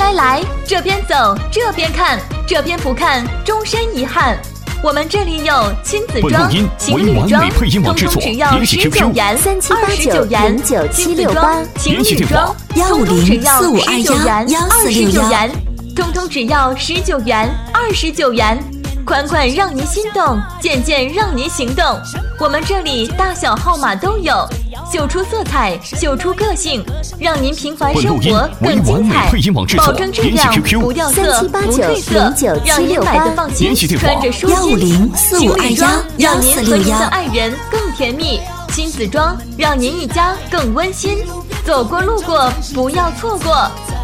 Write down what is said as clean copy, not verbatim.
来来，这边走，这边看，这边不看，终身遗憾。我们这里有亲子装、情侣装，通通只要19元、29元；亲子装、情侣装，通通只要19元、29元，通通只要19元、29元。款款让您心动，件件让您行动。我们这里大小号码都有，秀出色彩，秀出个性，让您平凡生活更精彩，保证质量不掉色不褪色，让您买的放心，穿着舒心。情侣装让您和您的爱人更甜蜜，亲子装让您一家更温馨。走过路过不要错过。